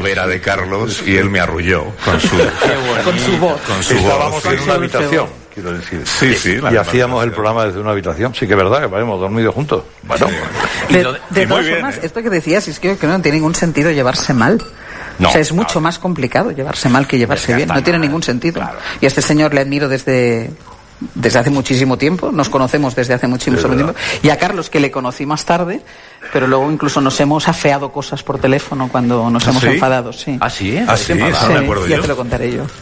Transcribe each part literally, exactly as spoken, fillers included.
vera de Carlos y él me arrulló con su, con su voz. Con su Estábamos voz, en una habitación, quiero decir. Sí, sí. Y hacíamos el programa desde una habitación. Sí que es verdad que hemos dormido juntos. Bueno. Sí. De, de todas formas, bien, ¿eh? Esto que decías es que, que no tiene ningún sentido llevarse mal. No, o sea, es mucho no. más complicado llevarse mal que llevarse bien. No tiene mal. ningún sentido. Claro. Y a este señor le admiro desde... desde hace muchísimo tiempo, nos conocemos desde hace muchísimo tiempo, y a Carlos, que le conocí más tarde, pero luego incluso nos hemos afeado cosas por teléfono cuando nos ¿Ah, hemos sí? enfadado, sí. ¿Ah, sí? ¿Ah, sí? sí, Ah, no me acuerdo ya yo. te lo contaré yo.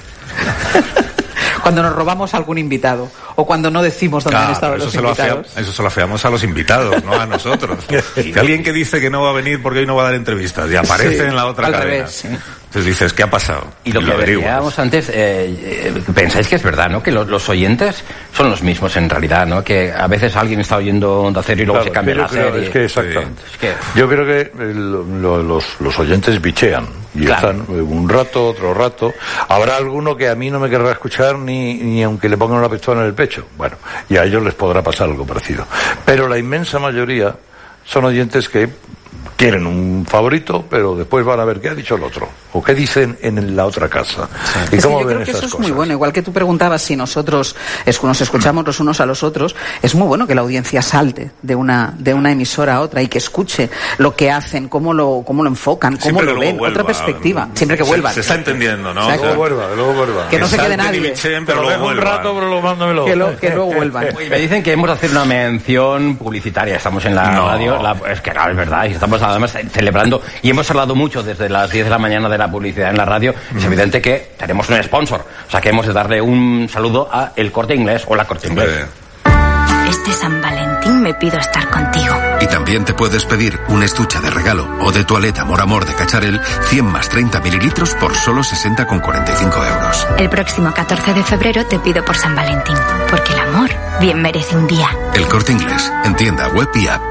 Cuando nos robamos algún invitado, o cuando no decimos dónde claro, han estado eso los se invitados. Lo afeamos, eso se lo afeamos a los invitados, no a nosotros. Y alguien que dice que no va a venir porque hoy no va a dar entrevistas y aparece sí, en la otra al cadena. Revés, sí. Entonces dices, ¿qué ha pasado? Y lo, y lo que veíamos antes, eh, eh, pensáis que es verdad, ¿no? Que los, los oyentes son los mismos en realidad, ¿no? Que a veces alguien está oyendo Onda Cero y luego claro, se cambia la creo, serie. Es que exactamente. Sí. Es que... Yo creo que el, lo, los, los oyentes bichean y claro. están un rato, otro rato. Habrá alguno que a mí no me querrá escuchar ni, ni aunque le pongan una pistola en el pecho. Bueno, y a ellos les podrá pasar algo parecido. Pero la inmensa mayoría son oyentes que quieren un favorito, pero después van a ver qué ha dicho el otro, o qué dicen en la otra casa. Sí. ¿Y es cómo que yo ven creo que esas eso es cosas? muy bueno. Igual que tú preguntabas si nosotros es, nos escuchamos los unos a los otros, es muy bueno que la audiencia salte de una de una emisora a otra y que escuche lo que hacen, cómo lo cómo lo enfocan, cómo siempre lo ven, vuelva, otra perspectiva. Siempre que vuelvan. Se, se está entendiendo, ¿no? O sea, luego vuelva, luego vuelva. Que no se quede nadie. Bichen, pero luego un rato, pero lo mándamelo. Que, lo, que luego vuelvan. Oye, me dicen que hemos de hacer una mención publicitaria. Estamos en la no. radio. La, es que claro, es verdad. Y estamos además celebrando. Y hemos hablado mucho desde las diez de la mañana de la publicidad en la radio. Mm. Es evidente que tenemos un sponsor. O sea, que hemos de darle un saludo a El Corte Inglés o La Corte Inglés. Este San Valentín me pido estar contigo. Y también te puedes pedir un estuche de regalo o de toaleta Amor Amor de Cacharel, cien más treinta mililitros por solo sesenta con cuarenta y cinco euros. El próximo catorce de febrero te pido por San Valentín, porque el amor bien merece un día. El Corte Inglés, en tienda, web y app.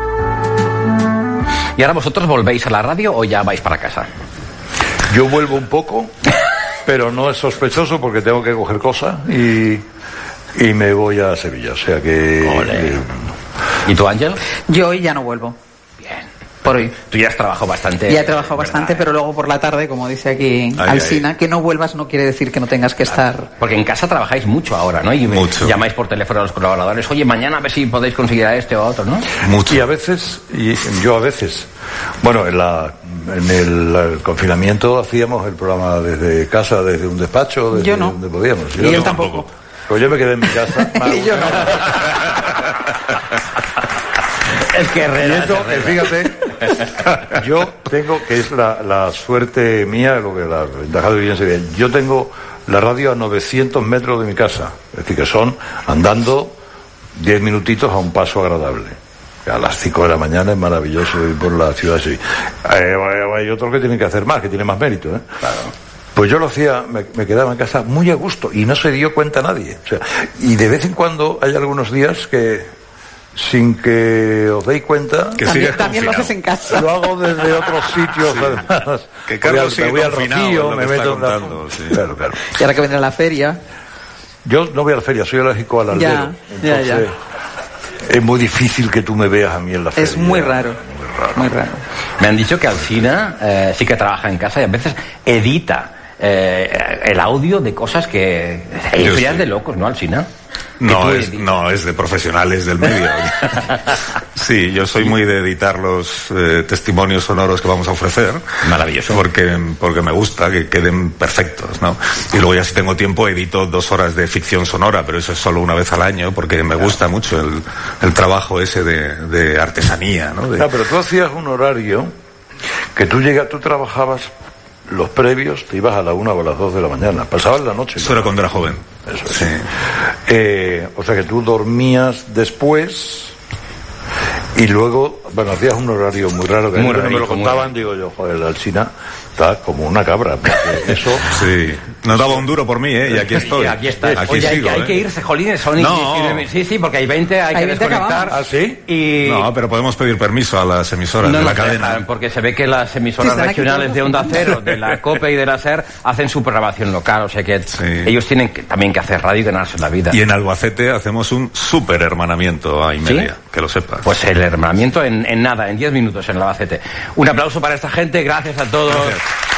¿Y ahora vosotros volvéis a la radio o ya vais para casa? Yo vuelvo un poco, pero no es sospechoso porque tengo que coger cosas y, y me voy a Sevilla, o sea que... Olé. Eh, ¿Y tú, Ángel? Yo hoy ya no vuelvo. Bien. Por hoy. Tú ya has trabajado bastante. Ya he trabajado bastante, pero luego por la tarde, como dice aquí ay, Alsina, ay. que no vuelvas no quiere decir que no tengas que claro. estar... Porque en casa trabajáis mucho ahora, ¿no? Y mucho. Llamáis por teléfono a los colaboradores, oye, mañana a ver si podéis conseguir a este o a otro, ¿no? Mucho. Y a veces, y yo a veces, bueno, en, la, en el, el confinamiento hacíamos el programa desde casa, desde un despacho, desde yo no. donde podíamos. Yo y él no. tampoco. Pues yo me quedé en mi casa. y yo no. Es que Renato, fíjate, yo tengo, que es la, la suerte mía, lo que la ventaja de vivir en Sevilla, yo tengo la radio a novecientos metros de mi casa, es decir, que son andando diez minutitos a un paso agradable. A las cinco de la mañana es maravilloso ir por la ciudad de Sevilla. Eh, hay otros que tienen que hacer más, que tienen más mérito, ¿eh? Claro. Pues yo lo hacía, me, me quedaba en casa muy a gusto y no se dio cuenta nadie. O sea, y de vez en cuando hay algunos días que, sin que os deis cuenta, que también, también lo haces en casa. Lo hago desde otros sitios, sí. además. Que Carlos sigue voy al Rocío, me meto en la... sí. Claro, claro. Y ahora que vendrá la feria. Yo no voy a la feria, soy alérgico al albero. Ya, entonces, ya, ya. Es muy difícil que tú me veas a mí en la feria. Es muy raro. Muy raro. Muy raro. Me han dicho que Alsina eh, sí que trabaja en casa y a veces edita eh, el audio de cosas que... Hay historias sí. de locos, ¿no, Alsina? No es, no, es de profesionales del medio. Sí, yo soy muy de editar los eh, testimonios sonoros que vamos a ofrecer. Maravilloso. Porque, porque me gusta que queden perfectos, ¿no? Y luego ya si tengo tiempo edito dos horas de ficción sonora, pero eso es solo una vez al año porque me gusta mucho el, el trabajo ese de, de artesanía, ¿no? De... No, pero tú hacías un horario que tú llegas, tú trabajabas los previos, te ibas a la una o a las dos de la mañana, pasabas la noche. Eso era cuando era joven. Eso es. Sí. Eh, o sea que tú dormías después y luego, bueno, hacías un horario muy raro que muy no me lo contaban, muy... digo yo, joder, la Alsina está como una cabra, porque eso... Sí, no daba un duro por mí, ¿eh? Y aquí estoy. Y aquí está. Aquí Oye, sigo, hay, ¿eh? hay que irse, jolines, son no. diecinueve. Sí, sí, porque hay veinte, hay, hay que veinte desconectar. ¿Ah, sí? Y... No, pero podemos pedir permiso a las emisoras no, de la no cadena. Dejan, porque se ve que las emisoras sí, regionales de Onda Cero, de la COPE y de la SER, hacen su programación local, o sea que sí. ellos tienen que, también que hacer radio y ganarse la vida. Y en Albacete hacemos un súper hermanamiento a y media, ¿sí? Que lo sepas. Pues el hermanamiento en, en nada, en diez minutos en Albacete. Un aplauso para esta gente, gracias a todos. Gracias.